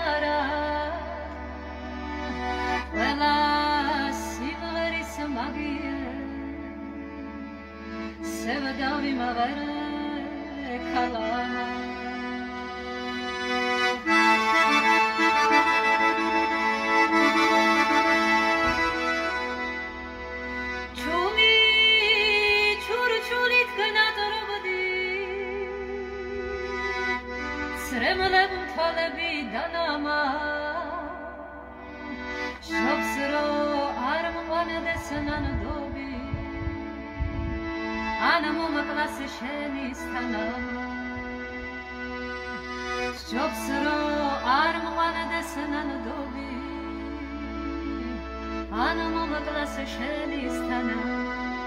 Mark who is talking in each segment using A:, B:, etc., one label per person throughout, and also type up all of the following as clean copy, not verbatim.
A: განარა ყველა სიმღერის მაგია სევდავი მაღერე ქალა Sremlem talebi danama Shopsro arm one desenan dobi Anamo maklas shenis tanama Shopsro arm one desenan dobi Anamo maklas shenis tanama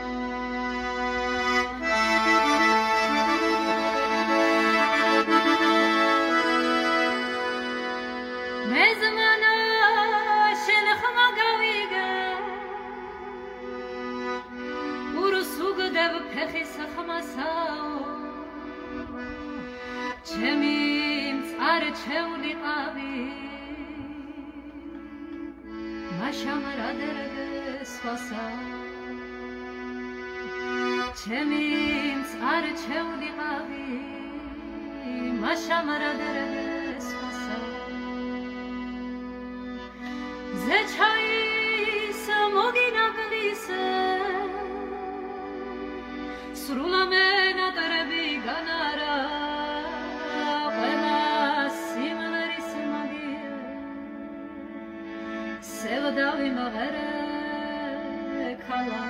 A: ფეხის ხმასაო ჩემი მწარე ჩეულიყავი მაშამ რადერგეს ვასა ჩემი მწარე ჩეულიყავი მაშამ რადერგეს ვასა ზეჩაის მოგინაკლისე სრულამენა ტრები განარა ყველა სიმღერის მაგია სევდავი მაღერე ქალა